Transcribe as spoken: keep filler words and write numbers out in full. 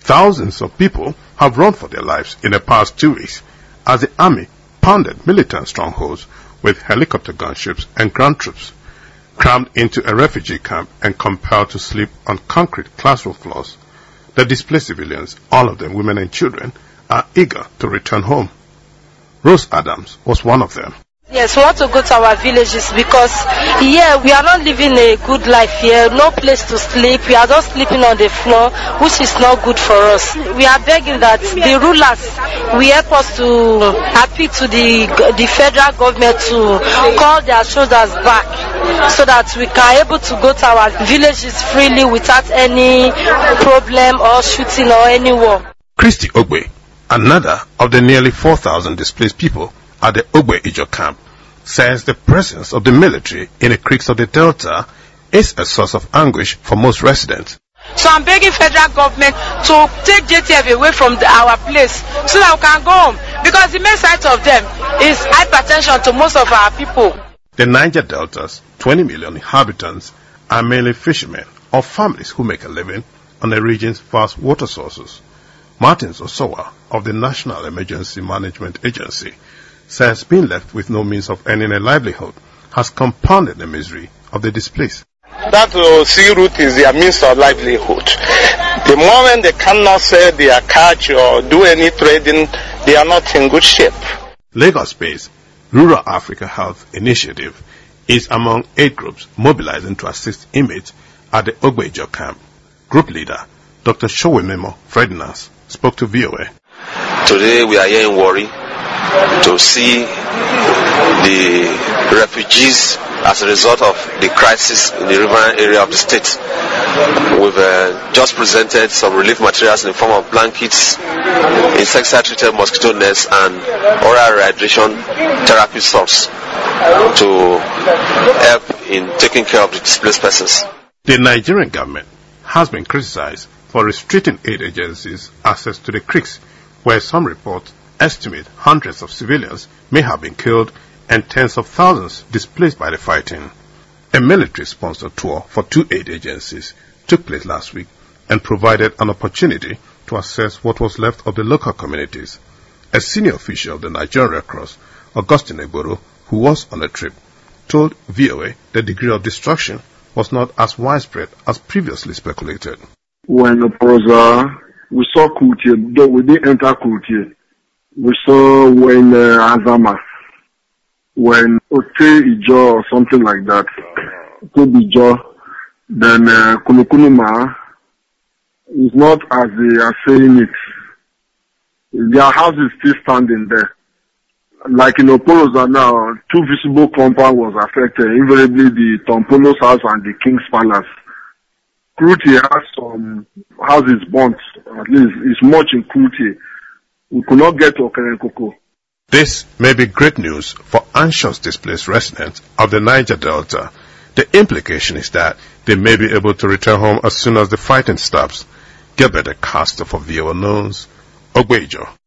Thousands of people have run for their lives in the past two weeks as the army pounded militant strongholds with helicopter gunships and ground troops. Crammed into a refugee camp and compelled to sleep on concrete classroom floors, the displaced civilians, all of them women and children, are eager to return home. Rose Adams was one of them. Yes, we want to go to our villages because here we are not living a good life here, no place to sleep, we are just sleeping on the floor, which is not good for us. We are begging that the rulers will help us to appeal to the, the federal government to call their shoulders back so that we can able to go to our villages freely without any problem or shooting or any war. Christy Ogbe, another of the nearly four thousand displaced people at the Ogbe Ijo camp, says the presence of the military in the creeks of the Delta is a source of anguish for most residents. So I'm begging federal government to take J T F away from the, our place so that we can go home, because the main sight of them is hypertension to most of our people. The Niger Delta's twenty million inhabitants are mainly fishermen or families who make a living on the region's vast water sources. Martins Osowa of the National Emergency Management Agency says being left with no means of earning a livelihood has compounded the misery of the displaced. That uh, sea route is their means of livelihood. The moment they cannot sell their catch or do any trading, they are not in good shape. Lagos-based Rural Africa Health Initiative is among eight groups mobilizing to assist inmates at the Ogbe Ijo camp. Group leader Doctor Showememo Fredinand spoke to V O A. Today we are here in Warri to see the refugees as a result of the crisis in the riverine area of the state. We've uh, just presented some relief materials in the form of blankets, insecticide-treated mosquito nets, and oral rehydration therapy salts to help in taking care of the displaced persons. The Nigerian government has been criticized for restricting aid agencies' access to the creeks, where some reports estimate hundreds of civilians may have been killed and tens of thousands displaced by the fighting. A military-sponsored tour for two aid agencies took place last week and provided an opportunity to assess what was left of the local communities. A senior official of the Nigerian Red Cross, Augustine Egboro, who was on the trip, told V O A the degree of destruction was not as widespread as previously speculated. When Proza, we saw Kutie, though we didn't enter Kutie. We saw when uh, Azama, when Ote Ijo or something like that, Ote Ijo, then uh, Kulukuluma is not as they are saying it. Their house is still standing there. Like in Oporoza now, two visible compounds was affected, invariably the Tompolos house and the King's Palace. Kruti has some houses burnt, at least it's much in Kruti. We could not get to Okerenkoko. This may be great news for anxious displaced residents of the Niger Delta. The implication is that they may be able to return home as soon as the fighting stops. Gilbert Acosta for V O A News, Ogbe Ijo.